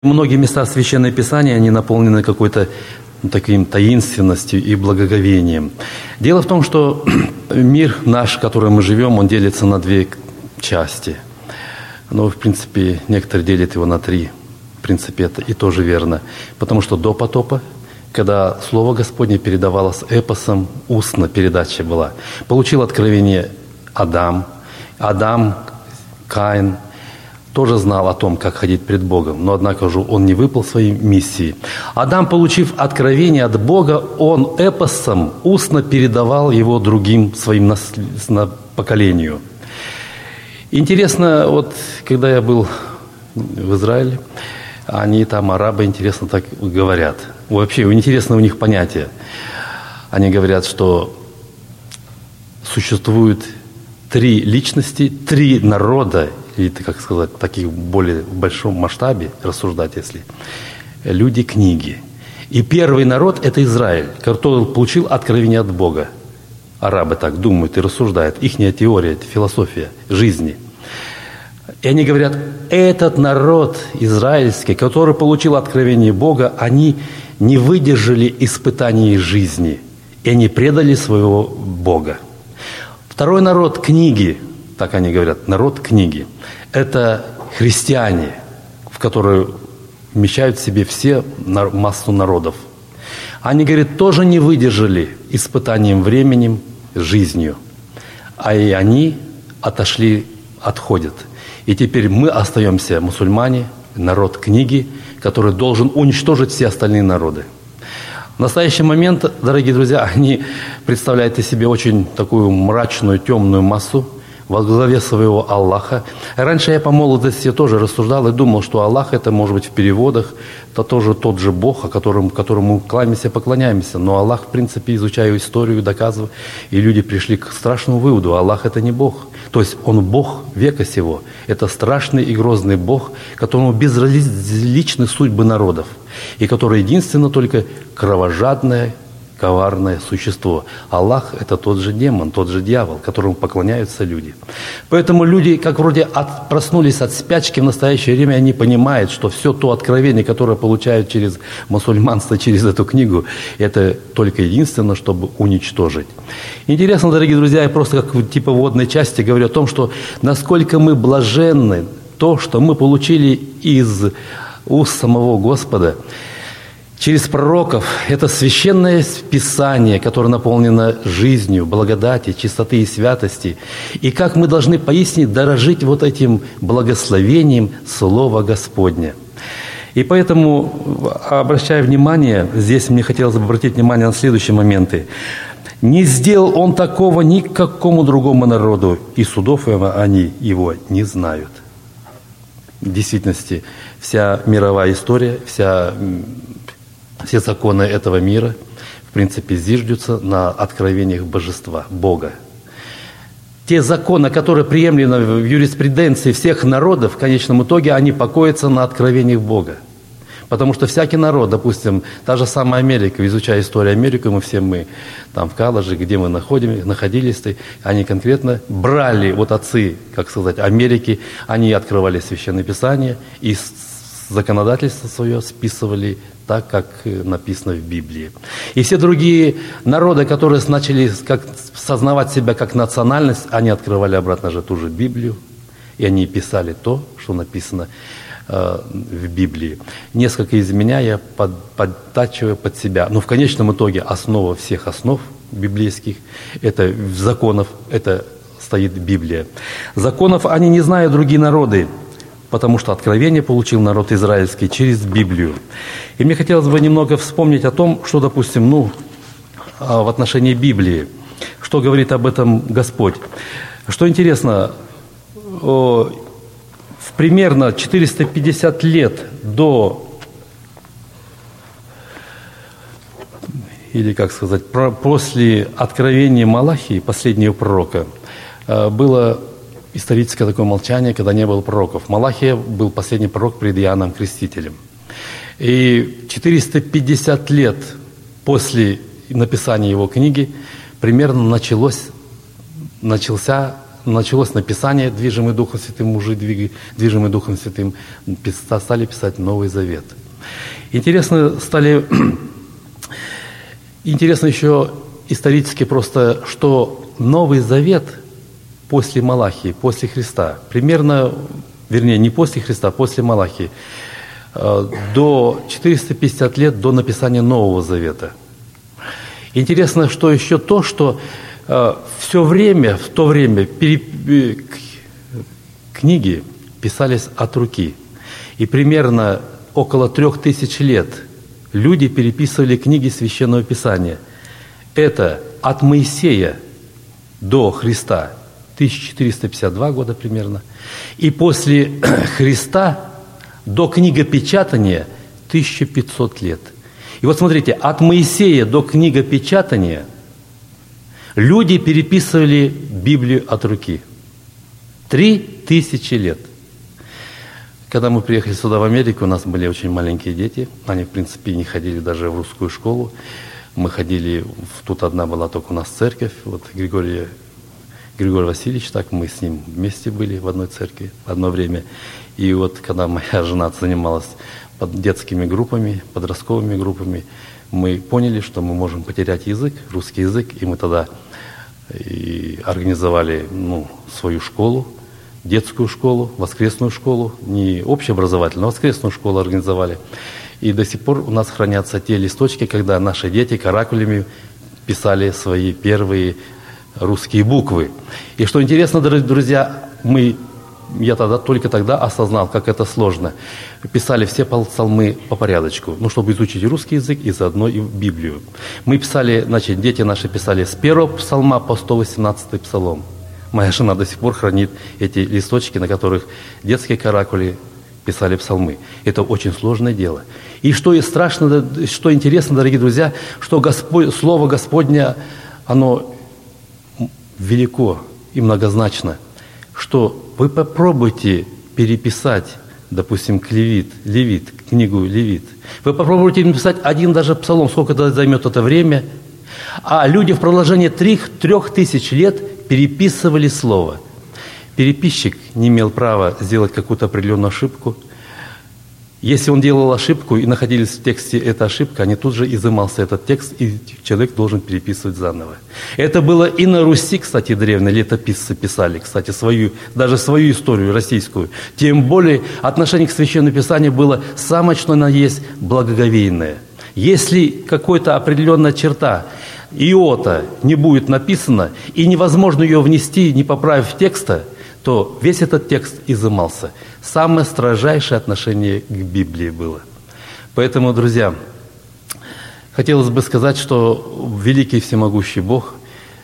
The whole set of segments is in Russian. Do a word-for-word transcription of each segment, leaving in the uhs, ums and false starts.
Многие места Священного Писания, они наполнены какой-то ну, таким таинственностью и благоговением. Дело в том, что мир наш, в котором мы живем, он делится на две части. Но, в принципе, некоторые делят его на три. В принципе, это и тоже верно. Потому что до потопа, когда Слово Господне передавалось эпосом, устно передача была, получил откровение Адам. Адам, Каин тоже знал о том, как ходить пред Богом, но, однако же, он не выполнил своей миссии. Адам, получив откровение от Бога, он эпосом устно передавал его другим своим нас... поколению. Интересно, вот когда я был в Израиле, они там, арабы, интересно так говорят. Вообще, интересно у них понятие. Они говорят, что существует три личности, три народа, или, как сказать, таких более в большом масштабе рассуждать, если люди книги. И первый народ – это Израиль, который получил откровение от Бога. Арабы так думают и рассуждают. Ихняя теория, это философия жизни. И они говорят, этот народ израильский, который получил откровение Бога, они не выдержали испытаний жизни, и они предали своего Бога. Второй народ книги, так они говорят, народ книги, это христиане, в которые вмещают в себе все массу народов. Они, говорят, тоже не выдержали испытанием временем, жизнью, а и они отошли, отходят. И теперь мы остаемся мусульмане, народ книги, который должен уничтожить все остальные народы. В настоящий момент, дорогие друзья, они представляют из себя очень такую мрачную, темную массу во главе своего Аллаха. Раньше я по молодости тоже рассуждал и думал, что Аллах, это может быть в переводах, это тоже тот же Бог, о котором, которому мы кланяемся, поклоняемся. Но Аллах, в принципе, изучая историю, доказывая, и люди пришли к страшному выводу: Аллах – это не Бог. То есть Он Бог века сего. Это страшный и грозный Бог, которому безразличны судьбы народов, и который единственно только кровожадное, коварное существо. Аллах – это тот же демон, тот же дьявол, которому поклоняются люди. Поэтому люди, как вроде от, проснулись от спячки в настоящее время, они понимают, что все то откровение, которое получают через мусульманство, через эту книгу, это только единственно, чтобы уничтожить. Интересно, дорогие друзья, я просто как типа вводной части говорю о том, что насколько мы блаженны, то, что мы получили из уст самого Господа, через пророков. Это священное Писание, которое наполнено жизнью, благодати, чистоты и святости. И как мы должны поистине дорожить вот этим благословением Слова Господня. И поэтому, обращая внимание, здесь мне хотелось бы обратить внимание на следующие моменты. «Не сделал Он такого ни к какому другому народу, и судов они его не знают». В действительности, вся мировая история, вся... Все законы этого мира, в принципе, зиждутся на откровениях Божества, Бога. Те законы, которые приемлены в юриспруденции всех народов, в конечном итоге, они покоятся на откровениях Бога. Потому что всякий народ, допустим, та же самая Америка, изучая историю Америки, мы все мы там в колледже, где мы находим, находились, они конкретно брали, вот отцы, как сказать, Америки, они открывали Священное Писание и законодательство свое списывали так, как написано в Библии. И все другие народы, которые начали как, сознавать себя как национальность, они открывали обратно же ту же Библию, и они писали то, что написано э, в Библии. Несколько изменяя, под, подтачивая под себя. Но в конечном итоге основа всех основ библейских, это законов, это стоит Библия. Законов они не знают другие народы, потому что откровение получил народ израильский через Библию. И мне хотелось бы немного вспомнить о том, что, допустим, ну, в отношении Библии, что говорит об этом Господь. Что интересно, в примерно четыреста пятьдесят лет до, или, как сказать, после откровения Малахии, последнего пророка, было историческое такое молчание, когда не было пророков. Малахия был последний пророк перед Иоанном Крестителем. И четыреста пятьдесят лет после написания его книги примерно началось, начался началось написание, движимый Духом Святым, мужи, движимые Духом Святым, стали писать Новый Завет. Интересно стали, интересно еще исторически просто, что Новый Завет после Малахии, после Христа, примерно, вернее, не после Христа, а после Малахии, до четыреста пятьдесят лет до написания Нового Завета. Интересно, что еще то, что э, все время, в то время пере, книги писались от руки. И примерно около трех тысяч лет люди переписывали книги Священного Писания. Это от Моисея до Христа, тысяча четыреста пятьдесят два года примерно. И после Христа до книгопечатания тысяча пятьсот лет. И вот смотрите, от Моисея до книгопечатания люди переписывали Библию от руки. Три тысячи лет. Когда мы приехали сюда, в Америку, у нас были очень маленькие дети. Они, в принципе, не ходили даже в русскую школу. Мы ходили, тут одна была только у нас церковь, вот Григорий, Григорий Васильевич, так мы с ним вместе были в одной церкви одно время. И вот когда моя жена занималась под детскими группами, подростковыми группами, мы поняли, что мы можем потерять язык, русский язык, и мы тогда и организовали ну, свою школу, детскую школу, воскресную школу, не общеобразовательную, а воскресную школу организовали. И до сих пор у нас хранятся те листочки, когда наши дети каракулями писали свои первые русские буквы. И что интересно, друзья, мы Я тогда, только тогда осознал, как это сложно. Писали все псалмы по порядочку, ну, чтобы изучить русский язык и заодно и Библию. Мы писали, значит, дети наши писали с первого псалма по сто восемнадцатый псалом. Моя жена до сих пор хранит эти листочки, на которых детские каракули писали псалмы. Это очень сложное дело. И что и страшно, что интересно, дорогие друзья, что Господь, Слово Господне, оно велико и многозначно, что вы попробуйте переписать, допустим, Левит, Левит, книгу Левит. Вы попробуйте написать один даже псалом, сколько это займет это время. А люди в продолжении трех, трех тысяч лет переписывали слово. Переписчик не имел права сделать какую-то определенную ошибку. Если он делал ошибку и находились в тексте эта ошибка, они тут же изымался этот текст, и человек должен переписывать заново. Это было и на Руси, кстати, древние летописцы писали, кстати, свою, даже свою историю российскую. Тем более отношение к Священному Писанию было самое, что оно есть, благоговейное. Если какая-то определенная черта, иота не будет написана, и невозможно ее внести, не поправив текста, то весь этот текст изымался. Самое строжайшее отношение к Библии было. Поэтому, друзья, хотелось бы сказать, что великий всемогущий Бог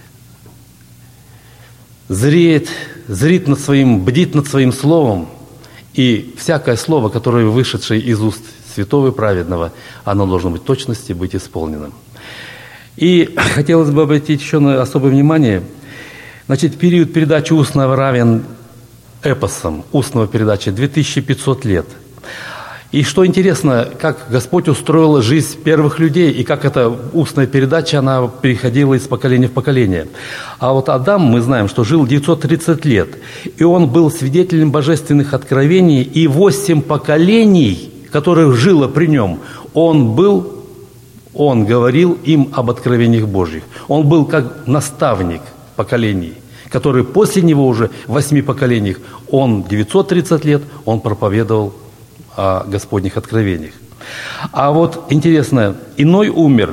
зреет, зрит над своим, бдит над своим словом, и всякое слово, которое вышедшее из уст святого и праведного, оно должно быть в точности быть исполненным. И хотелось бы обратить еще на особое внимание. Значит, период передачи устного равен эпосам, устного передачи две тысячи пятьсот лет. И что интересно, как Господь устроил жизнь первых людей, и как эта устная передача, она переходила из поколения в поколение. А вот Адам, мы знаем, что жил девятьсот тридцать лет, и он был свидетелем божественных откровений, и восемь поколений, которых жило при нем, он был, он говорил им об откровениях Божьих. Он был как наставник поколений, который после него уже в восьми поколениях, он девятьсот тридцать лет, он проповедовал о Господних откровениях. А вот интересно, иной умер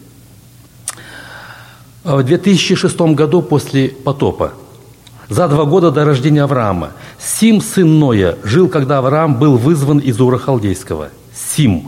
в две тысячи шестом году после потопа, за два года до рождения Авраама. Сим, сын Ноя, жил, когда Авраам был вызван из Ура Халдейского. Сим.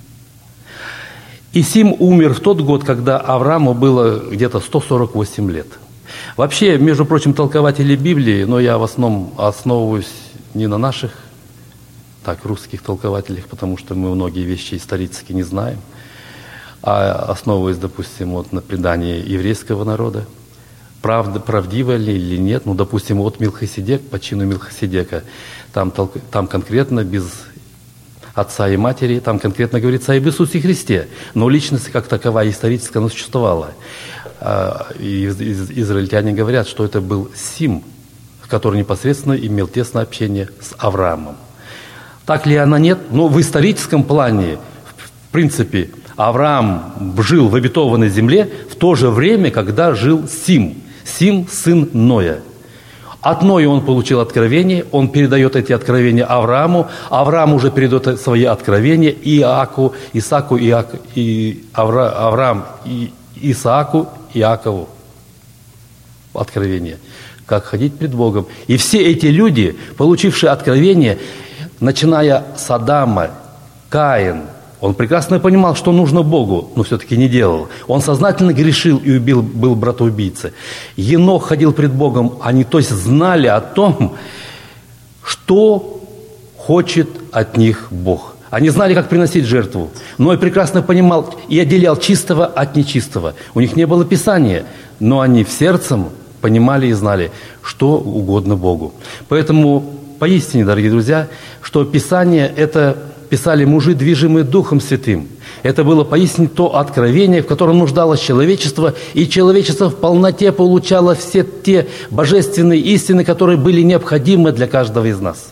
И Сим умер в тот год, когда Аврааму было где-то сто сорок восемь лет. Вообще, между прочим, толкователи Библии, но я в основном основываюсь не на наших, так, русских толкователях, потому что мы многие вещи исторически не знаем, а основываясь, допустим, вот на предании еврейского народа. Правда, правдиво ли или нет, ну, допустим, вот Милхиседек, по чину Милхиседека, там, там конкретно без отца и матери, там конкретно говорится об Иисусе Христе, но личность как таковая историческая, она существовала. И израильтяне говорят, что это был Сим, который непосредственно имел тесное общение с Авраамом. Так ли она нет? Но в историческом плане, в принципе, Авраам жил в обетованной земле в то же время, когда жил Сим. Сим – сын Ноя. От Ноя он получил откровение, он передает эти откровения Аврааму, Авраам уже передает свои откровения Иаку, Исааку, Иак, и Авра, Авраам и Исааку, Иакову. Откровение. Как ходить пред Богом. И все эти люди, получившие откровение, начиная с Адама, Каин, он прекрасно понимал, что нужно Богу, но все-таки не делал. Он сознательно грешил и убил, был братоубийцей. Енох ходил пред Богом, они, то есть, знали о том, что хочет от них Бог. Они знали, как приносить жертву. Но и прекрасно понимал и отделял чистого от нечистого. У них не было Писания, но они в сердцем понимали и знали, что угодно Богу. Поэтому, поистине, дорогие друзья, что Писание – это писали мужи, движимые Духом Святым. Это было поистине то откровение, в котором нуждалось человечество, и человечество в полноте получало все те божественные истины, которые были необходимы для каждого из нас.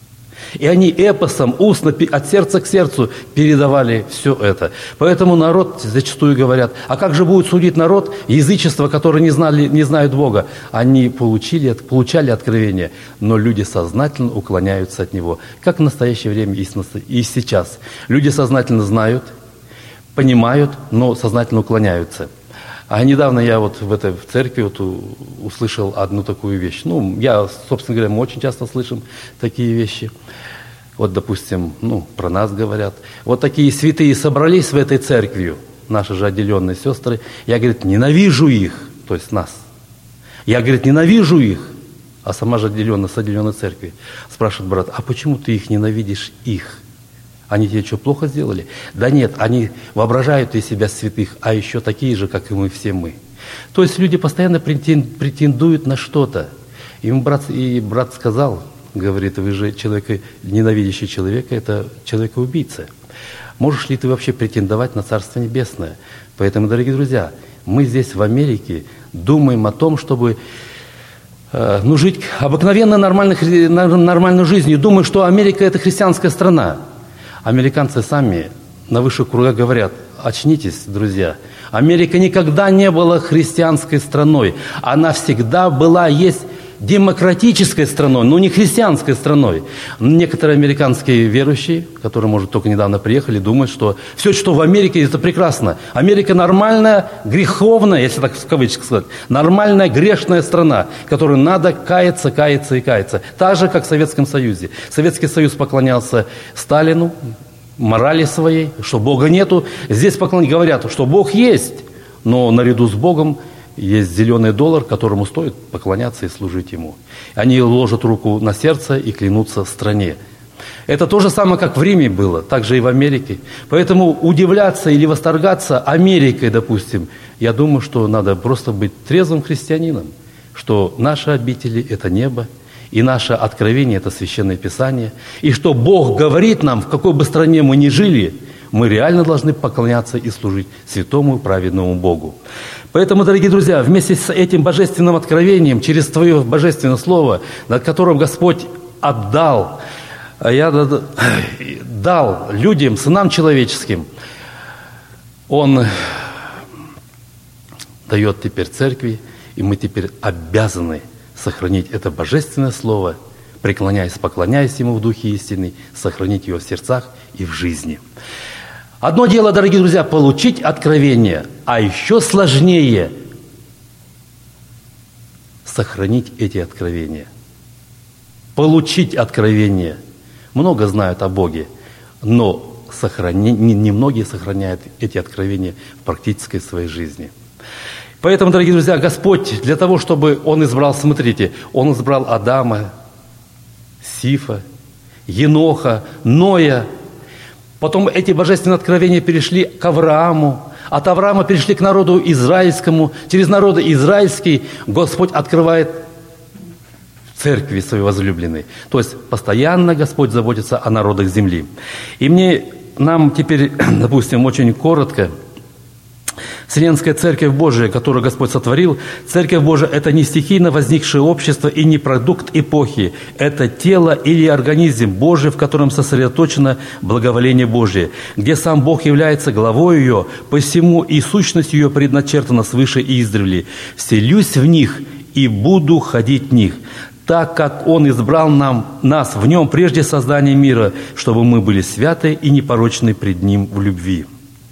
И они эпосом, устно, от сердца к сердцу передавали все это. Поэтому народ зачастую говорят, а как же будет судить народ, язычество, которые не, знали, не знают Бога? Они получили, получали откровение, но люди сознательно уклоняются от него, как в настоящее время и сейчас. Люди сознательно знают, понимают, но сознательно уклоняются. А недавно я вот в этой в церкви вот услышал одну такую вещь. Ну, я, собственно говоря, мы очень часто слышим такие вещи. Вот, допустим, ну, про нас говорят. Вот такие святые собрались в этой церкви, наши же отделенные сестры. Я, говорит, ненавижу их, то есть нас. Я, говорит, ненавижу их, а сама же отделенная с отделенной церкви. Спрашивает брат, а почему ты их ненавидишь, их? Они тебе что, плохо сделали? Да нет, они воображают из себя святых, а еще такие же, как и мы, все мы. То есть люди постоянно претендуют на что-то. Им брат, и брат сказал, говорит, вы же человека, ненавидящий человека, это человека-убийца. Можешь ли ты вообще претендовать на Царство Небесное? Поэтому, дорогие друзья, мы здесь в Америке думаем о том, чтобы э, ну, жить обыкновенно нормальной, нормальной жизнью. Думаю, что Америка – это христианская страна. Американцы сами на высших кругах говорят, очнитесь, друзья. Америка никогда не была христианской страной. Она всегда была, есть демократической страной, но не христианской страной. Некоторые американские верующие, которые, может, только недавно приехали, думают, что все, что в Америке, это прекрасно. Америка нормальная, греховная, если так в кавычках сказать, нормальная грешная страна, которой надо каяться, каяться и каяться. Так же, как в Советском Союзе. Советский Союз поклонялся Сталину, морали своей, что Бога нету. Здесь поклон... говорят, что Бог есть, но наряду с Богом есть зеленый доллар, которому стоит поклоняться и служить ему. Они ложат руку на сердце и клянутся стране. Это то же самое, как в Риме было, так же и в Америке. Поэтому удивляться или восторгаться Америкой, допустим, я думаю, что надо просто быть трезвым христианином, что наши обители – это небо, и наше откровение – это Священное Писание, и что Бог говорит нам, в какой бы стране мы ни жили, мы реально должны поклоняться и служить святому праведному Богу. Поэтому, дорогие друзья, вместе с этим божественным откровением, через Твое божественное Слово, над которым Господь отдал, я дал людям, сынам человеческим, Он дает теперь церкви, и мы теперь обязаны сохранить это божественное Слово, преклоняясь, поклоняясь Ему в Духе истины, сохранить его в сердцах и в жизни. Одно дело, дорогие друзья, получить откровение, а еще сложнее сохранить эти откровения. Получить откровение. Много знают о Боге, но сохрани... немногие сохраняют эти откровения в практической своей жизни. Поэтому, дорогие друзья, Господь для того, чтобы Он избрал, смотрите, Он избрал Адама, Сифа, Еноха, Ноя. Потом эти божественные откровения перешли к Аврааму. От Авраама перешли к народу израильскому. Через народ израильский Господь открывает церкви своей возлюбленной. То есть постоянно Господь заботится о народах земли. И мне, нам теперь, допустим, очень коротко Вселенская Церковь Божия, которую Господь сотворил, Церковь Божия – это не стихийно возникшее общество и не продукт эпохи. Это тело или организм Божий, в котором сосредоточено благоволение Божие, где сам Бог является главой ее, посему и сущность ее предначертана свыше и издревле. «Вселюсь в них и буду ходить в них, так как Он избрал нам, нас в Нем прежде создания мира, чтобы мы были святы и непорочны пред Ним в любви».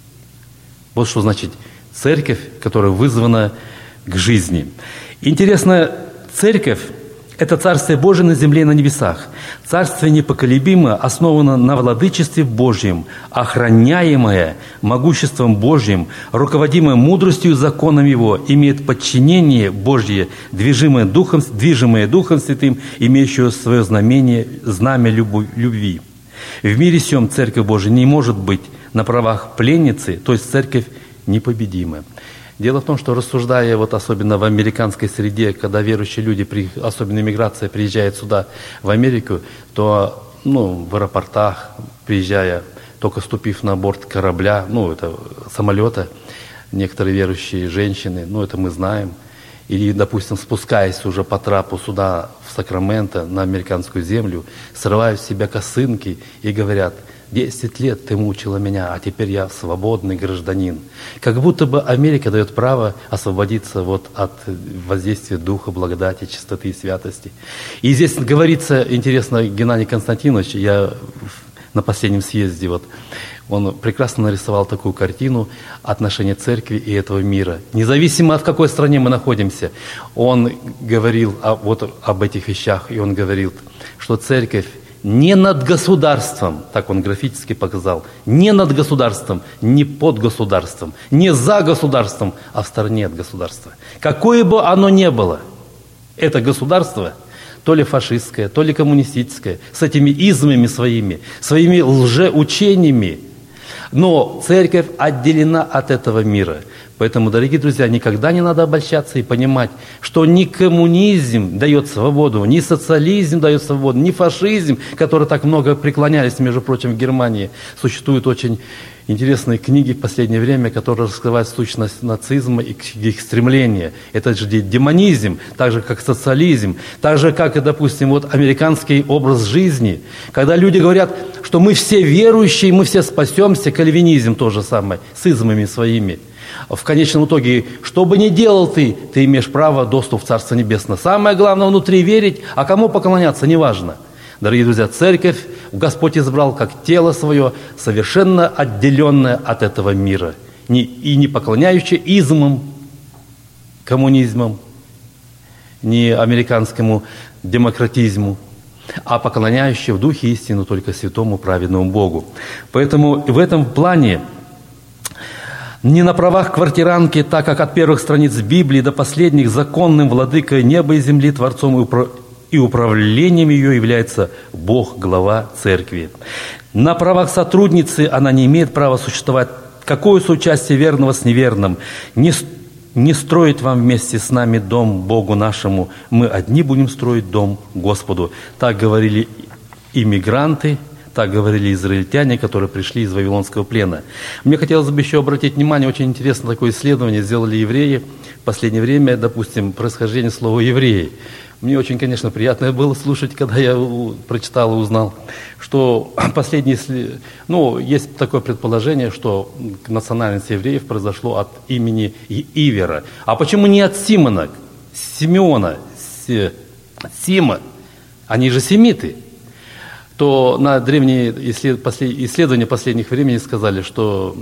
Вот что значит церковь, которая вызвана к жизни. Интересно, церковь – это Царствие Божие на земле и на небесах. Царствие непоколебимое, основано на владычестве Божьем, охраняемое могуществом Божьим, руководимое мудростью и законом Его, имеет подчинение Божье, движимое Духом, движимое Духом Святым, имеющее свое знамение, знамя любви. В мире сем Церковь Божия не может быть на правах пленницы, то есть церковь непобедимая. Дело в том, что рассуждая, вот особенно в американской среде, когда верующие люди, особенно иммиграция, приезжает сюда, в Америку, то ну, в аэропортах, приезжая, только ступив на борт корабля, ну, это самолета, некоторые верующие женщины, ну, это мы знаем, или, допустим, спускаясь уже по трапу сюда, в Сакраменто, на американскую землю, срывают с себя косынки и говорят: «Десять лет ты мучила меня, а теперь я свободный гражданин». Как будто бы Америка дает право освободиться вот от воздействия Духа, благодати, чистоты и святости. И здесь говорится, интересно, Геннадий Константинович, я на последнем съезде, вот, он прекрасно нарисовал такую картину отношения церкви и этого мира. Независимо от какой стране мы находимся, он говорил о, вот об этих вещах, и он говорил, что церковь не над государством, так он графически показал, не над государством, не под государством, не за государством, а в стороне от государства. Какое бы оно ни было, это государство, то ли фашистское, то ли коммунистическое, с этими измами своими, своими лжеучениями, но церковь отделена от этого мира. Поэтому, дорогие друзья, никогда не надо обольщаться и понимать, что ни коммунизм дает свободу, ни социализм дает свободу, ни фашизм, который так много преклонялись, между прочим, в Германии. Существуют очень интересные книги в последнее время, которые раскрывают сущность нацизма и их стремления. Это же демонизм, так же, как социализм, так же, как, допустим, вот американский образ жизни. Когда люди говорят, что мы все верующие, мы все спасемся, кальвинизм то же самое, с измами своими. В конечном итоге, что бы ни делал ты, ты имеешь право доступ в Царство Небесное. Самое главное внутри верить, а кому поклоняться, неважно. Дорогие друзья, церковь Господь избрал как тело свое, совершенно отделенное от этого мира. И не поклоняющее измам, коммунизмам, не американскому демократизму, а поклоняющее в духе истину только святому праведному Богу. Поэтому в этом плане не на правах квартиранки, так как от первых страниц Библии до последних законным владыкой неба и земли, Творцом и управлением, и управлением ее является Бог, глава церкви. На правах сотрудницы она не имеет права существовать. Какое соучастие верного с неверным? Не, не строить вам вместе с нами дом Богу нашему, мы одни будем строить дом Господу. Так говорили иммигранты, так говорили израильтяне, которые пришли из Вавилонского плена. Мне хотелось бы еще обратить внимание, очень интересно такое исследование сделали евреи в последнее время, допустим, происхождение слова «евреи». Мне очень, конечно, приятно было слушать, когда я прочитал и узнал, что последние, ну, есть такое предположение, что национальность евреев произошло от имени Ивера. А почему не от Симона, Симеона, Сима? Они же семиты. То на древние исследования последних времени сказали, что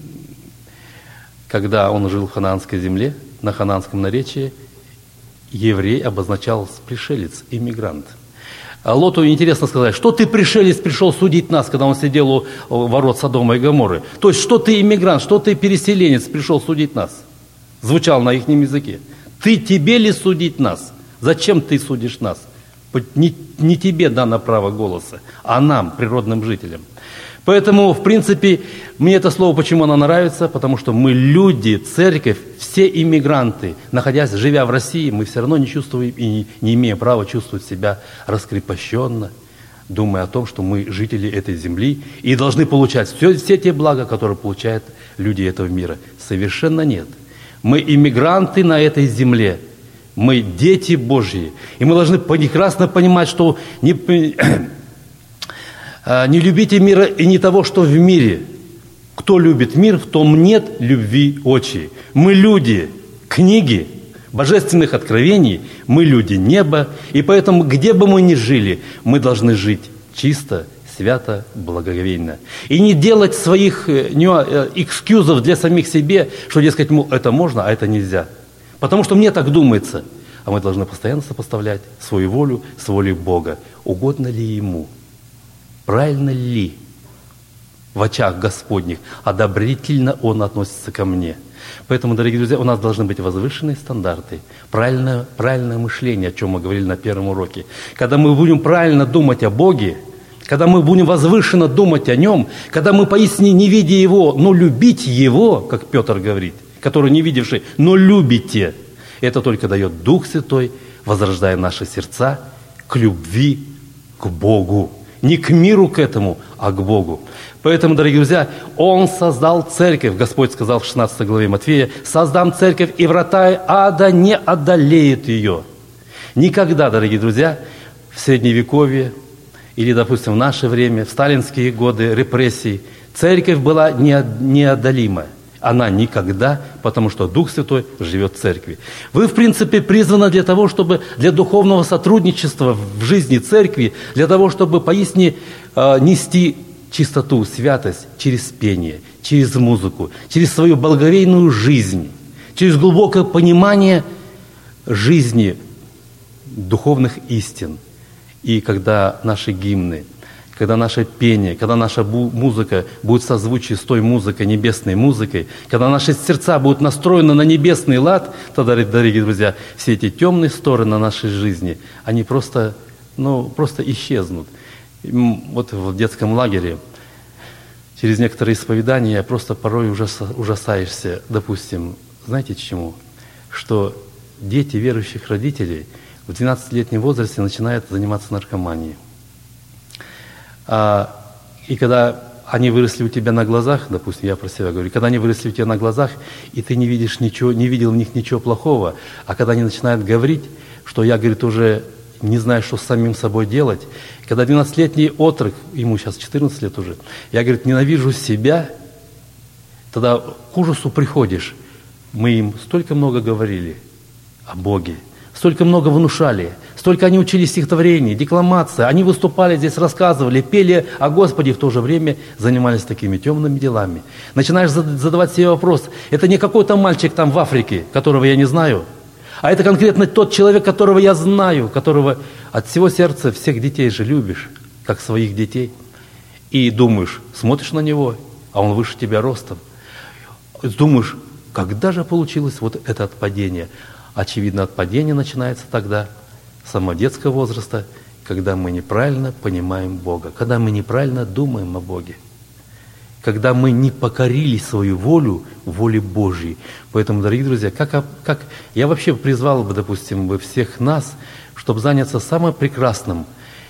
когда он жил в ханаанской земле, на ханаанском наречии, еврей обозначал пришелец, иммигрант. А Лоту интересно сказать, что ты, пришелец, пришел судить нас, когда он сидел у ворот Содома и Гоморры. То есть, что ты иммигрант, что ты переселенец, пришел судить нас. Звучал на их языке. Ты, тебе ли судить нас? Зачем ты судишь нас? Не, не тебе дано право голоса, а нам, природным жителям. Поэтому, в принципе, мне это слово, почему оно нравится, потому что мы люди, церковь, все иммигранты, находясь, живя в России, мы все равно не чувствуем и не, не имеем права чувствовать себя раскрепощенно, думая о том, что мы жители этой земли и должны получать все, все те блага, которые получают люди этого мира. Совершенно нет. Мы иммигранты на этой земле. Мы дети Божьи. И мы должны прекрасно понимать, что не, не любите мира и не того, что в мире. Кто любит мир, в том нет любви отчей. Мы люди книги, божественных откровений, мы люди неба. И поэтому, где бы мы ни жили, мы должны жить чисто, свято, благоговейно. И не делать своих экскьюзов для самих себе, что, дескать, это можно, а это нельзя. Потому что мне так думается. А мы должны постоянно сопоставлять свою волю с волей Бога. Угодно ли Ему? Правильно ли в очах Господних? Одобрительно Он относится ко мне. Поэтому, дорогие друзья, у нас должны быть возвышенные стандарты, правильное, правильное мышление, о чем мы говорили на первом уроке. Когда мы будем правильно думать о Боге, когда мы будем возвышенно думать о Нем, когда мы поистине, не видя Его, но любить Его, как Петр говорит, который не видевший, но любите, это только дает Дух Святой, возрождая наши сердца к любви к Богу. Не к миру к этому, а к Богу. Поэтому, дорогие друзья, Он создал церковь. Господь сказал в шестнадцатой главе Матфея: «Создам церковь, и врата ада не одолеют ее». Никогда, дорогие друзья, в Средневековье или, допустим, в наше время, в сталинские годы репрессий, церковь была неодолима. Она никогда, потому что Дух Святой живет в церкви. Вы, в принципе, призваны для того, чтобы для духовного сотрудничества в жизни церкви, для того, чтобы поистине э, нести чистоту, святость через пение, через музыку, через свою благоговейную жизнь, через глубокое понимание жизни духовных истин. И когда наши гимны, когда наше пение, когда наша музыка будет в созвучии с той музыкой, небесной музыкой, когда наши сердца будут настроены на небесный лад, тогда, дорогие друзья, все эти темные стороны нашей жизни, они просто, ну, просто исчезнут. Вот в детском лагере через некоторые исповедания просто порой ужаса, ужасаешься, допустим, знаете чему? Что дети верующих родителей в двенадцатилетнем возрасте начинают заниматься наркоманией. А, и когда они выросли у тебя на глазах, допустим, я про себя говорю, когда они выросли у тебя на глазах, и ты не видишь ничего, не видел в них ничего плохого, а когда они начинают говорить, что я, говорит, уже не знаю, что с самим собой делать, когда двенадцатилетний отрок, ему сейчас четырнадцать лет уже, я, говорит, ненавижу себя, тогда к ужасу приходишь. Мы им столько много говорили о Боге, столько много внушали, столько они учили стихотворений, декламации, они выступали здесь, рассказывали, пели о Господе, в то же время занимались такими темными делами. Начинаешь задавать себе вопрос, это не какой-то мальчик там в Африке, которого я не знаю, а это конкретно тот человек, которого я знаю, которого от всего сердца всех детей же любишь, как своих детей. И думаешь, смотришь на него, а он выше тебя ростом. Думаешь, когда же получилось вот это отпадение? Очевидно, отпадение начинается тогда, с самого детского возраста, когда мы неправильно понимаем Бога, когда мы неправильно думаем о Боге, когда мы не покорили свою волю воле Божьей. Поэтому, дорогие друзья, как, как я вообще призвал бы, допустим, бы всех нас, чтобы заняться самым прекрасным,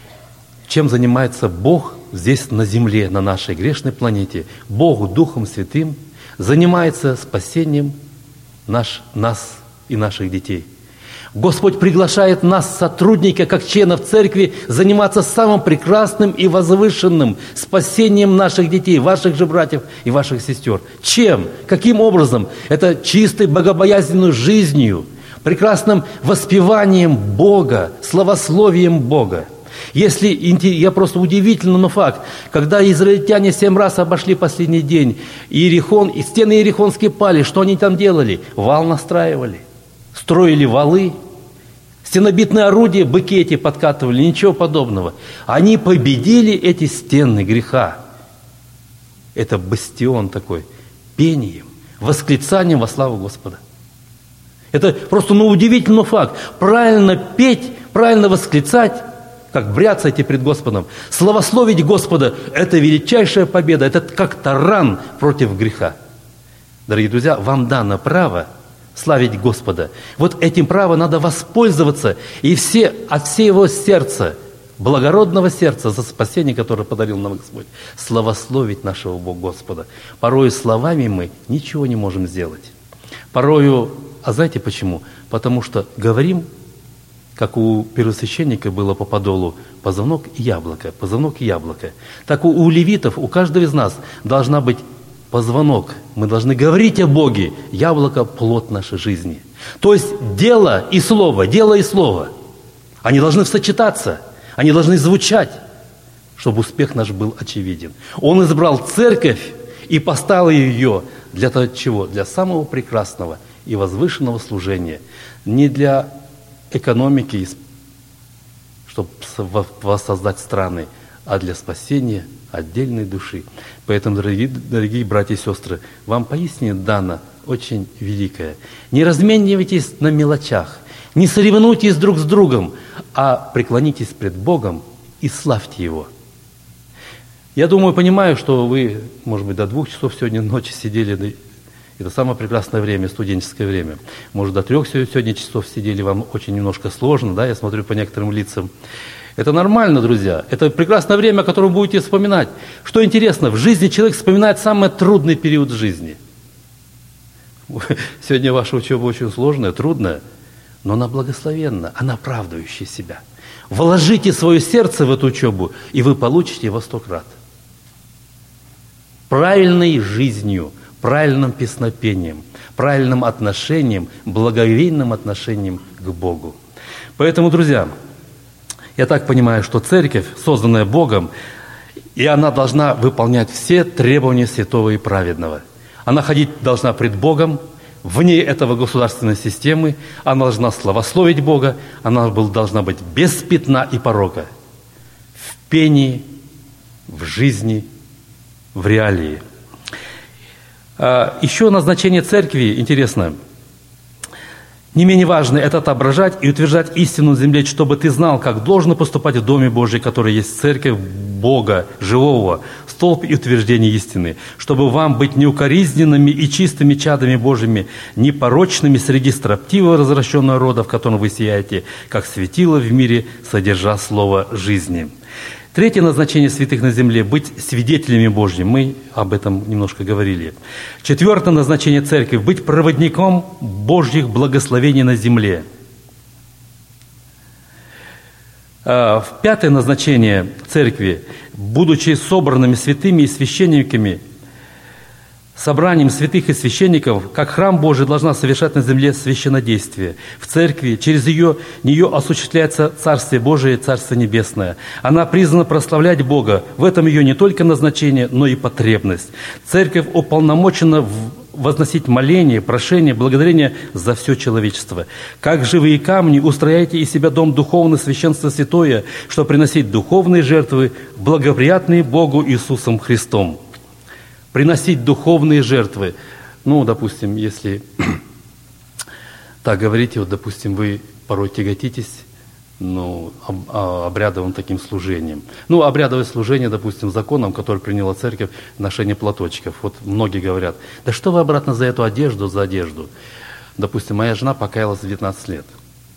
чем занимается Бог здесь на земле, на нашей грешной планете. Богу Духом Святым занимается спасением наш, нас и наших детей. Господь приглашает нас, сотрудника, как членов церкви, заниматься самым прекрасным и возвышенным спасением наших детей, ваших же братьев и ваших сестер. Чем? Каким образом? Это чистой, богобоязненной жизнью, прекрасным воспеванием Бога, славословием Бога. Если, я просто удивительно, но факт, когда израильтяне семь раз обошли последний день, Иерихон, и стены Иерихонские пали, что они там делали? Вал настраивали, строили валы, стенобитные орудия, быки эти подкатывали, ничего подобного. Они победили эти стены греха. Это бастион такой, пением, восклицанием во славу Господа. Это просто, ну, удивительный факт. Правильно петь, правильно восклицать, как бряцайте пред Господом. Славословить Господа – это величайшая победа, это как таран против греха. Дорогие друзья, вам дано право славить Господа. Вот этим правом надо воспользоваться и все, от всего сердца благородного сердца за спасение, которое подарил нам Господь, славословить нашего Бога Господа. Порою словами мы ничего не можем сделать. Порою, а знаете почему? Потому что говорим, как у первосвященника было по подолу, позвонок и яблоко, позвонок и яблоко. Так у, у левитов, у каждого из нас должна быть позвонок. Мы должны говорить о Боге. Яблоко – плод нашей жизни. То есть дело и слово, дело и слово. Они должны сочетаться, они должны звучать, чтобы успех наш был очевиден. Он избрал церковь и поставил ее для того, чего? Для самого прекрасного и возвышенного служения. Не для экономики, чтобы воссоздать страны, а для спасения отдельной души. Поэтому, дорогие, дорогие братья и сестры, вам поистине дано очень великое. Не разменивайтесь на мелочах, не соревнуйтесь друг с другом, а преклонитесь пред Богом и славьте Его. Я думаю, понимаю, что вы, может быть, до двух часов сегодня ночи сидели, это самое прекрасное время, студенческое время. Может, до трех сегодня часов сидели, вам очень немножко сложно, да, я смотрю по некоторым лицам. Это нормально, друзья, это прекрасное время, о котором вы будете вспоминать. Что интересно, в жизни человек вспоминает самый трудный период жизни. Сегодня ваша учеба очень сложная, трудная, но она благословенна, она оправдывающая себя. Вложите свое сердце в эту учебу, и вы получите во сто крат. Правильной жизнью, правильным песнопением, правильным отношением, благоговейным отношением к Богу. Поэтому, друзья, я так понимаю, что церковь, созданная Богом, и она должна выполнять все требования святого и праведного. Она ходить должна пред Богом, вне этого государственной системы, она должна славословить Бога, она должна быть без пятна и порока, в пении, в жизни, в реалии. Еще назначение церкви, интересно, не менее важно, это отображать и утверждать истину на земле, чтобы ты знал, как должно поступать в Доме Божьем, который есть церковь Бога, живого, столб и утверждение истины, чтобы вам быть неукоризненными и чистыми чадами Божьими, непорочными среди строптивого развращенного рода, в котором вы сияете, как светило в мире, содержа слово жизни. Третье назначение святых на земле – быть свидетелями Божьими. Мы об этом немножко говорили. Четвертое назначение церкви – быть проводником Божьих благословений на земле. Пятое назначение церкви – будучи собранными святыми и священниками, собранием святых и священников, как храм Божий должна совершать на земле священнодействие. В церкви через ее, нее осуществляется Царствие Божие, Царство Небесное. Она призвана прославлять Бога. В этом ее не только назначение, но и потребность. Церковь уполномочена возносить моление, прошение, благодарение за все человечество. Как живые камни устрояйте из себя дом духовный, священство святое, чтобы приносить духовные жертвы, благоприятные Богу Иисусом Христом. Приносить духовные жертвы. Ну, допустим, если так говорите, вот, допустим, вы порой тяготитесь ну, об, обрядовым таким служением. Ну, обрядовое служение, допустим, законом, который приняла церковь, ношение платочков. Вот многие говорят, да что вы обратно за эту одежду, за одежду? Допустим, моя жена покаялась в девятнадцать лет.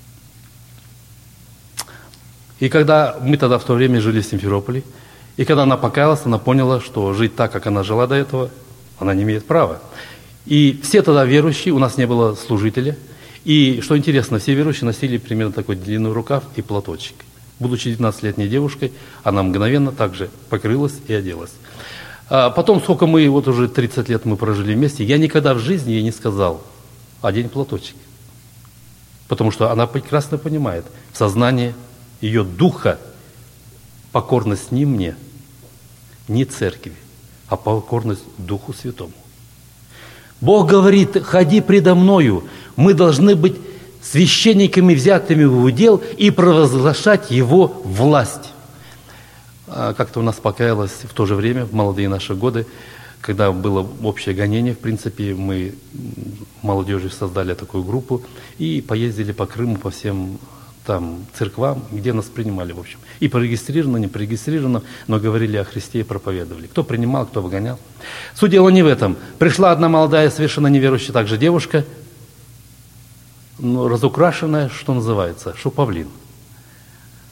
И когда мы тогда в то время жили в Симферополе, и когда она покаялась, она поняла, что жить так, как она жила до этого, она не имеет права. И все тогда верующие, у нас не было служителя. И, что интересно, все верующие носили примерно такой длинный рукав и платочек. Будучи девятнадцатилетней девушкой, она мгновенно также покрылась и оделась. А потом, сколько мы, вот уже тридцать лет мы прожили вместе, я никогда в жизни ей не сказал: одень платочек. Потому что она прекрасно понимает, в сознании ее духа покорность не мне, не церкви, а покорность Духу Святому. Бог говорит: ходи предо мною. Мы должны быть священниками, взятыми в удел, и провозглашать Его власть. Как-то у нас покаялось в то же время, в молодые наши годы, когда было общее гонение, в принципе, мы молодежью создали такую группу и поездили по Крыму, по всем там церквам, где нас принимали, в общем. И порегистрировано, не порегистрировано, но говорили о Христе и проповедовали. Кто принимал, кто выгонял. Суть дела не в этом. Пришла одна молодая, совершенно неверующая также девушка, ну, разукрашенная, что называется, шуповлин.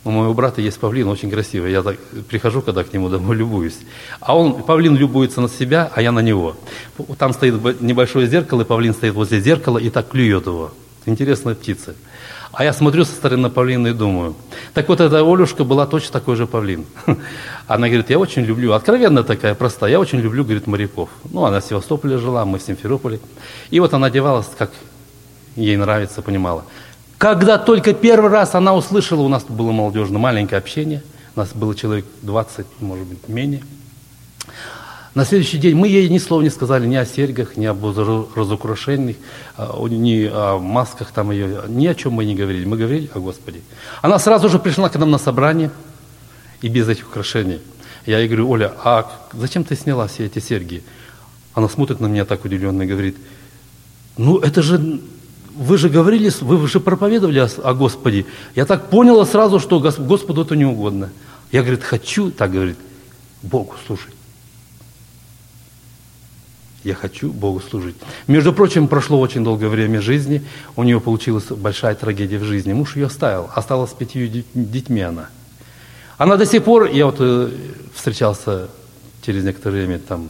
У моего брата есть павлин, очень красивый. Я так прихожу, когда к нему домой, любуюсь. А он, павлин любуется на себя, а я на него. Там стоит небольшое зеркало, и павлин стоит возле зеркала и так клюет его. Интересная птица. А я смотрю со стороны на павлина и думаю. Так вот, эта Олюшка была точно такой же павлин. Она говорит, я очень люблю, откровенно такая простая, я очень люблю, говорит, моряков. Ну, она в Севастополе жила, мы в Симферополе. И вот она одевалась, как ей нравится, понимала. Когда только первый раз она услышала, у нас было молодежное маленькое общение, у нас было человек двадцать, может быть, менее. На следующий день мы ей ни слова не сказали ни о серьгах, ни об разукрашениях, ни о масках, там ее, ни о чем мы не говорили. Мы говорили о Господе. Она сразу же пришла к нам на собрание, и без этих украшений. Я ей говорю, Оля, а зачем ты сняла все эти серьги? Она смотрит на меня так удивленно и говорит, ну это же... Вы же говорили, вы же проповедовали о, о Господе. Я так поняла сразу, что Господу это не угодно. Я, говорит, хочу, так говорит, Богу служить. Я хочу Богу служить. Между прочим, прошло очень долгое время жизни. У нее получилась большая трагедия в жизни. Муж ее оставил. Осталась с пятью детьми она. Она до сих пор, я вот э, встречался через некоторое время там,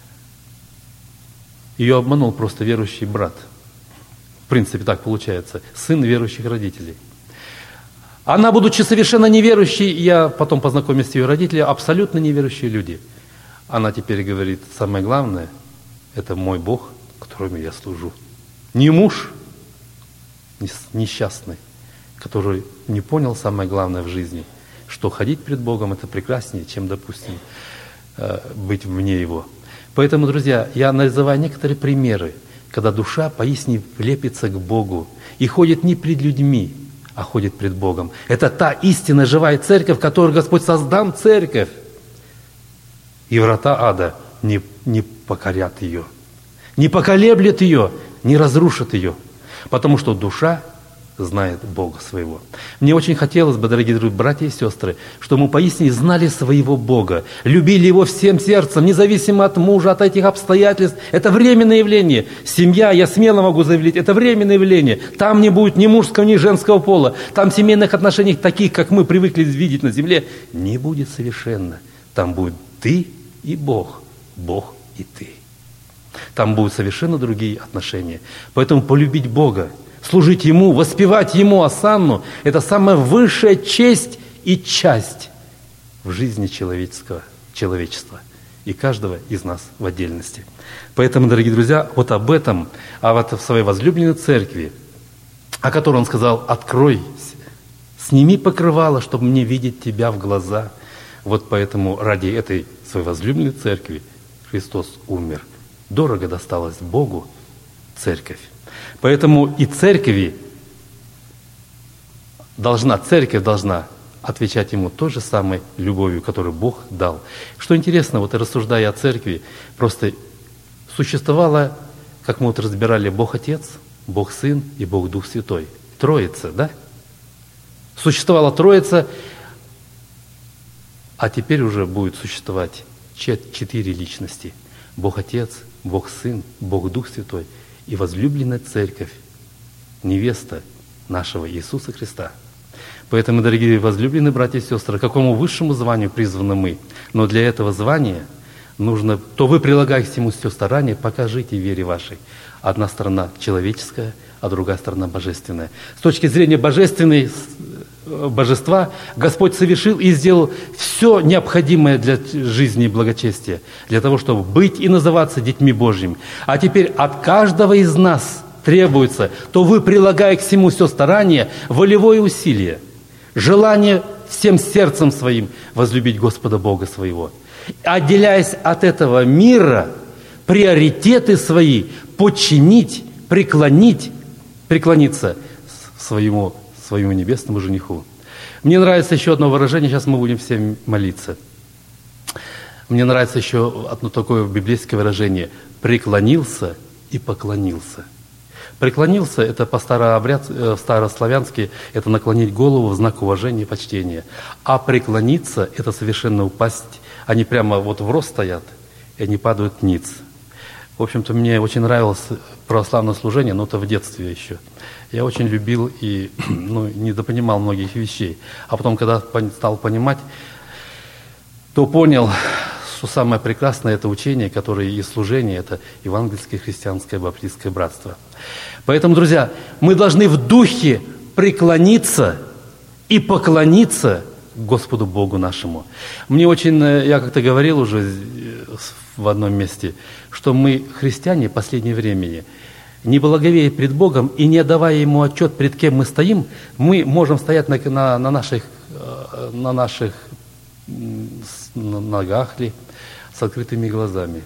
ее обманул просто верующий брат. В принципе, так получается. Сын верующих родителей. Она, будучи совершенно неверующей, я потом познакомился с ее родителями, абсолютно неверующие люди. Она теперь говорит, самое главное, это мой Бог, которому я служу. Не муж несчастный, который не понял самое главное в жизни, что ходить пред Богом это прекраснее, чем, допустим, быть вне Его. Поэтому, друзья, я называю некоторые примеры, когда душа поистине лепится к Богу и ходит не пред людьми, а ходит пред Богом. Это та истинная живая церковь, которую Господь создам церковь. И врата ада не, не покорят ее, не поколеблет ее, не разрушат ее, потому что душа знает Бога своего. Мне очень хотелось бы, дорогие братья и сестры, чтобы мы поистине знали своего Бога, любили Его всем сердцем, независимо от мужа, от этих обстоятельств. Это временное явление. Семья, я смело могу заявить, это временное явление. Там не будет ни мужского, ни женского пола. Там семейных отношений таких, как мы привыкли видеть на земле, не будет совершенно. Там будет ты и Бог, Бог и ты. Там будут совершенно другие отношения. Поэтому полюбить Бога, служить Ему, воспевать Ему осанну – это самая высшая честь и часть в жизни человеческого, человечества и каждого из нас в отдельности. Поэтому, дорогие друзья, вот об этом, а вот в своей возлюбленной церкви, о которой Он сказал, открой, сними покрывало, чтобы мне видеть Тебя в глаза. Вот поэтому ради этой своей возлюбленной церкви Христос умер. Дорого досталось Богу церковь. Поэтому и церкви должна, церковь должна отвечать Ему той же самой любовью, которую Бог дал. Что интересно, вот рассуждая о церкви, просто существовало, как мы вот разбирали, Бог Отец, Бог Сын и Бог Дух Святой. Троица, да? Существовала Троица, а теперь уже будет существовать четыре личности. Бог Отец, Бог Сын, Бог Дух Святой и возлюбленная церковь, невеста нашего Иисуса Христа. Поэтому, дорогие возлюбленные братья и сестры, к какому высшему званию призваны мы? Но для этого звания нужно, то вы прилагаете ему все старания, покажите вере вашей. Одна сторона человеческая, а другая сторона божественная. С точки зрения божественной, божества, Господь совершил и сделал все необходимое для жизни и благочестия, для того, чтобы быть и называться детьми Божьими. А теперь от каждого из нас требуется, то вы, прилагая к всему все старание, волевое усилие, желание всем сердцем своим возлюбить Господа Бога своего. Отделяясь от этого мира, приоритеты свои подчинить, преклонить, преклониться своему своему небесному жениху. Мне нравится еще одно выражение, сейчас мы будем все молиться. Мне нравится еще одно такое библейское выражение: преклонился и поклонился. Преклонился — это по-старообряд, старославянски, это наклонить голову в знак уважения и почтения. А преклониться — это совершенно упасть. Они прямо вот в рост стоят, и они падают ниц. В общем-то, мне очень нравилось православное служение, но это в детстве еще. Я очень любил и ну, недопонимал многих вещей. А потом, когда стал понимать, то понял, что самое прекрасное – это учение, которое и служение – это евангельское христианское баптистское братство. Поэтому, друзья, мы должны в духе преклониться и поклониться Господу Богу нашему. Мне очень, я как-то говорил уже в одном месте, что мы, христиане, в последнее время, не благовея пред Богом и не отдавая Ему отчет, пред кем мы стоим, мы можем стоять на, на, на наших, на наших ногах ли, с открытыми глазами.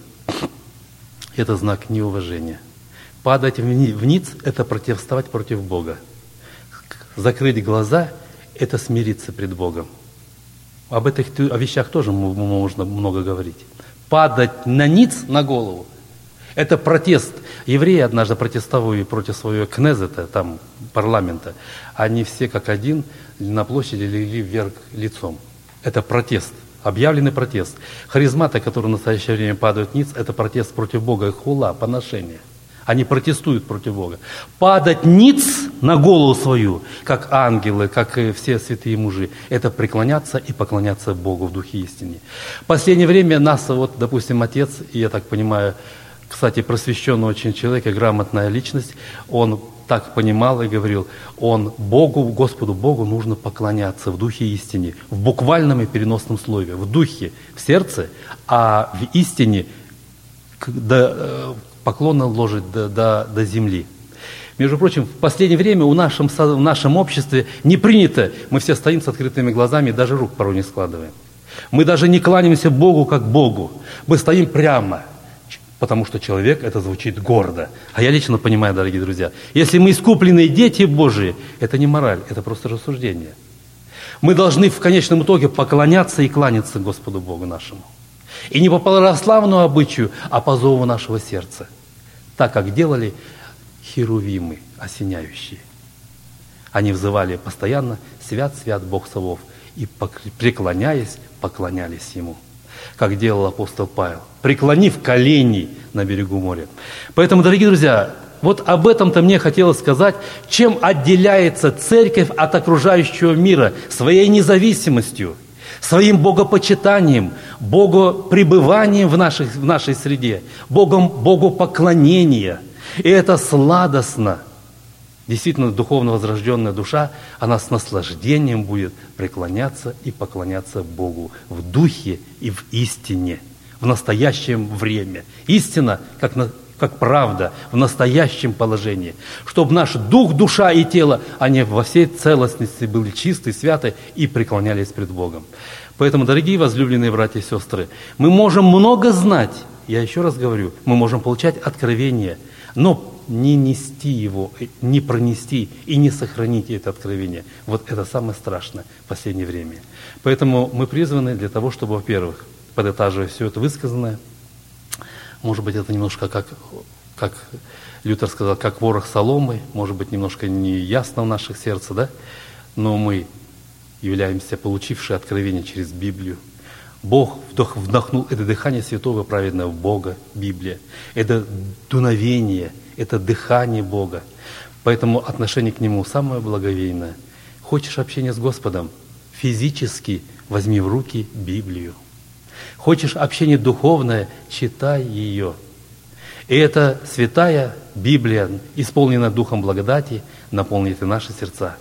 Это знак неуважения. Падать вниз – это противоставать против Бога. Закрыть глаза – это смириться пред Богом. Об этих о вещах тоже можно много говорить. Падать на ниц, на голову – это протест. Евреи однажды протестовали против своего кнезета, там, парламента. Они все как один на площади легли вверх лицом. Это протест, объявленный протест. Харизматы, которые в настоящее время падают ниц, это протест против Бога, их хула, поношение. Они протестуют против Бога. Падать ниц на голову свою, как ангелы, как и все святые мужи, это преклоняться и поклоняться Богу в духе истине. В последнее время нас, вот, допустим, отец, и я так понимаю, кстати, просвещенный очень человек и грамотная личность, он так понимал и говорил, он Богу, Господу Богу нужно поклоняться в духе истине, в буквальном и переносном слове, в духе, в сердце, а в истине до, поклоны ложить до, до, до земли. Между прочим, в последнее время у нашем, в нашем обществе не принято, мы все стоим с открытыми глазами, даже рук порой не складываем. Мы даже не кланяемся Богу как Богу, мы стоим прямо. Потому что человек, это звучит гордо. А я лично понимаю, дорогие друзья, если мы искупленные дети Божии, это не мораль, это просто рассуждение. Мы должны в конечном итоге поклоняться и кланяться Господу Богу нашему. И не по православному обычаю, а по зову нашего сердца. Так, как делали херувимы осеняющие. Они взывали постоянно «Свят, свят Бог Савов», и, преклоняясь, поклонялись Ему. Как делал апостол Павел, преклонив колени на берегу моря. Поэтому, дорогие друзья, вот об этом-то мне хотелось сказать, чем отделяется церковь от окружающего мира своей независимостью, своим богопочитанием, богопребыванием в, наших, в нашей среде, Богом, богопоклонения. И это сладостно. Действительно, духовно возрожденная душа, она с наслаждением будет преклоняться и поклоняться Богу в духе и в истине, в настоящем время. Истина, как, на, как правда, в настоящем положении. Чтобы наш дух, душа и тело, они во всей целостности были чисты, святы и преклонялись пред Богом. Поэтому, дорогие возлюбленные братья и сестры, мы можем много знать, я еще раз говорю, мы можем получать откровение, но не нести его, не пронести и не сохранить это откровение. Вот это самое страшное в последнее время. Поэтому мы призваны для того, чтобы, во-первых, подытаживая все это высказанное, может быть, это немножко как, как Лютер сказал, как ворох соломы, может быть, немножко не ясно в наших сердцах, да? Но мы являемся получившие откровение через Библию. Бог вдохнул это дыхание святого праведного Бога, Библия. Это дуновение, это дыхание Бога. Поэтому отношение к Нему самое благовейное. Хочешь общения с Господом? Физически возьми в руки Библию. Хочешь общение духовное? Читай ее. И эта святая Библия, исполненная Духом благодати, наполнит и наши сердца.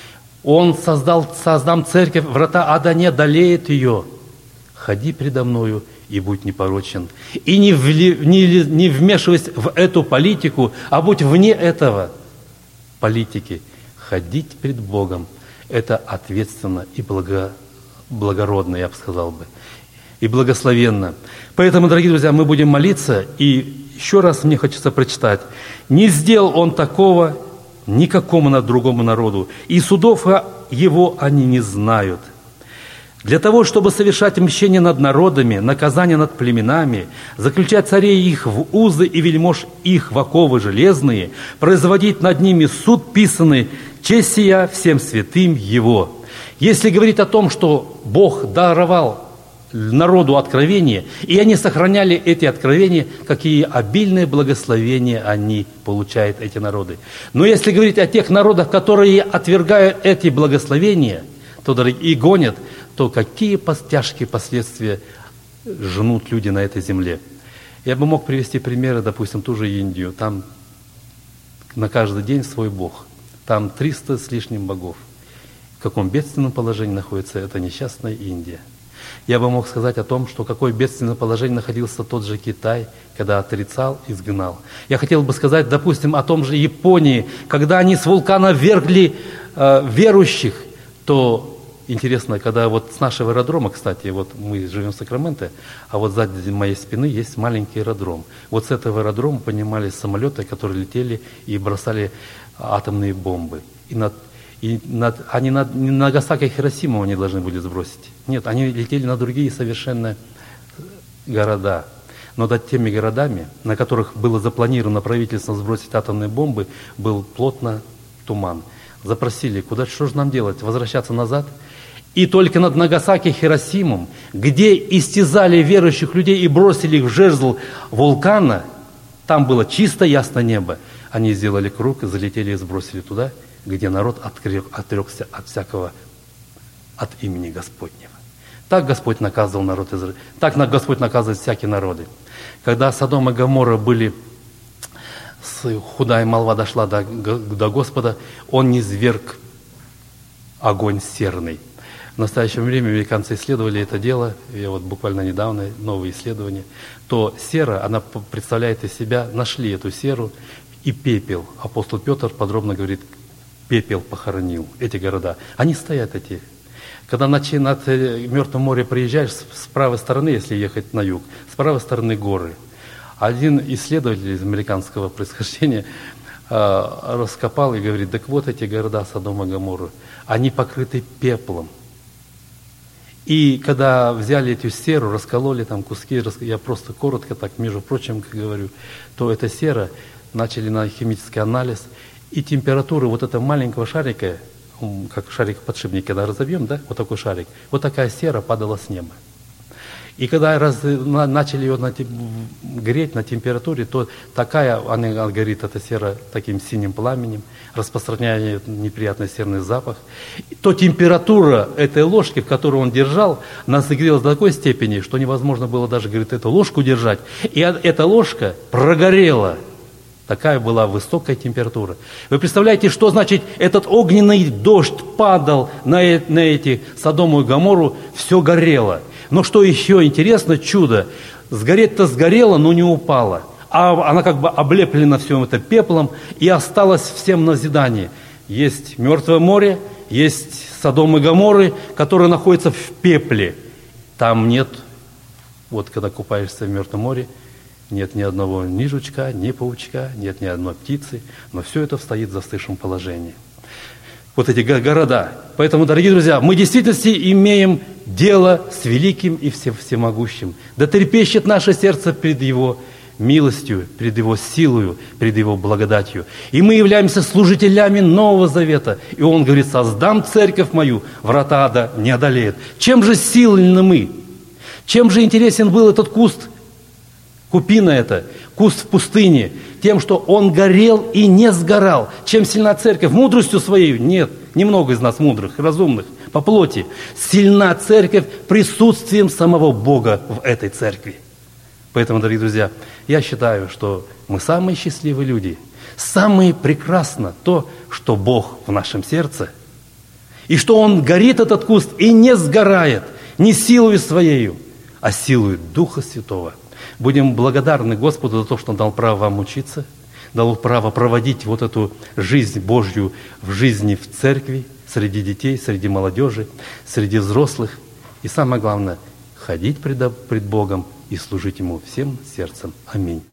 Он создал, создам церковь, врата ада не одолеет ее. Ходи предо мною и будь непорочен. И не, вли, не, не вмешивайся в эту политику, а будь вне этого политики. Ходить пред Богом – это ответственно и благо, благородно, я бы сказал бы, и благословенно. Поэтому, дорогие друзья, мы будем молиться, и еще раз мне хочется прочитать. «Не сделал он такого никакому на другому народу, и судов его они не знают». Для того, чтобы совершать мщение над народами, наказание над племенами, заключать царей их в узы и вельмож их в оковы железные, производить над ними суд писанный, честь сия всем святым Его. Если говорить о том, что Бог даровал народу откровения, и они сохраняли эти откровения, какие обильные благословения они получают, эти народы. Но если говорить о тех народах, которые отвергают эти благословения, то, дорогие, и гонят, то какие тяжкие последствия жнут люди на этой земле. Я бы мог привести примеры, допустим, ту же Индию. Там на каждый день свой бог. Там триста с лишним богов. В каком бедственном положении находится эта несчастная Индия. Я бы мог сказать о том, что какое бедственное положение находился тот же Китай, когда отрицал, изгнал. Я хотел бы сказать, допустим, о том же Японии, когда они с вулкана вергли э, верующих, то интересно, когда вот с нашего аэродрома, кстати, вот мы живем в Сакраменто, а вот сзади моей спины есть маленький аэродром. Вот с этого аэродрома поднимались самолеты, которые летели и бросали атомные бомбы. И над И над, они над, не на Нагасаки и Хиросиму они должны были сбросить. Нет, они летели на другие совершенно города. Но над теми городами, на которых было запланировано правительством сбросить атомные бомбы, был плотно туман. Запросили, куда, что же нам делать, возвращаться назад? И только над Нагасаки и Хиросимом, где истязали верующих людей и бросили их в жезл вулкана, там было чисто ясное небо. Они сделали круг и залетели и сбросили туда, где народ отрекся от всякого, от имени Господнего. Так Господь наказывал народ Израиля. Так Господь наказывает всякие народы. Когда Содом и Гоморра были, худая молва дошла до, до Господа, Он низверг огонь серный. В настоящее время американцы исследовали это дело, я вот буквально недавно, новые исследования, то сера, она представляет из себя, нашли эту серу и пепел. Апостол Петр подробно говорит, пепел похоронил эти города. Они стоят эти. Когда над, над Мертвым морем приезжаешь, с, с правой стороны, если ехать на юг, с правой стороны горы. Один исследователь из американского происхождения э, раскопал и говорит, так вот эти города Содома и Гоморры, они покрыты пеплом. И когда взяли эту серу, раскололи там куски, я просто коротко так, между прочим, как говорю, то эта сера, начали на химический анализ, и температура вот этого маленького шарика, как шарик подшипника, когда разобьем, да, вот такой шарик, вот такая сера падала с неба. И когда раз, на, начали ее на, греть на температуре, то такая, она горит, эта сера, таким синим пламенем, распространяя неприятный серный запах. То температура этой ложки, в которой он держал, нас согрелась до такой степени, что невозможно было даже, говорит, эту ложку держать. И эта ложка прогорела. Такая была высокая температура. Вы представляете, что значит этот огненный дождь падал на, на эти Содому и Гоморру, все горело. Но что еще интересно, чудо, сгореть-то сгорело, но не упало. А она как бы облеплена всем это пеплом и осталась всем в назидании. Есть Мертвое море, есть Содом и Гоморры, которые находятся в пепле. Там нет, вот когда купаешься в Мертвом море, нет ни одного ни жучка, ни паучка, нет ни одной птицы, но все это стоит в застывшем положении. Вот эти города. Поэтому, дорогие друзья, мы в действительности имеем дело с великим и всемогущим. Да трепещет наше сердце пред Его милостью, пред Его силою, пред Его благодатью. И мы являемся служителями Нового Завета. И Он говорит, создам церковь мою, врата ада не одолеет. Чем же сильны мы? Чем же интересен был этот куст? Купина это, куст в пустыне, тем, что он горел и не сгорал. Чем сильна церковь? Мудростью своей? Нет, немного из нас мудрых, разумных, по плоти. Сильна церковь присутствием самого Бога в этой церкви. Поэтому, дорогие друзья, я считаю, что мы самые счастливые люди. Самое прекрасно то, что Бог в нашем сердце. И что Он горит, этот куст, и не сгорает, не силою своею, а силою Духа Святого. Будем благодарны Господу за то, что Он дал право вам учиться, дал право проводить вот эту жизнь Божью в жизни в церкви, среди детей, среди молодежи, среди взрослых. И самое главное, ходить пред, пред Богом и служить Ему всем сердцем. Аминь.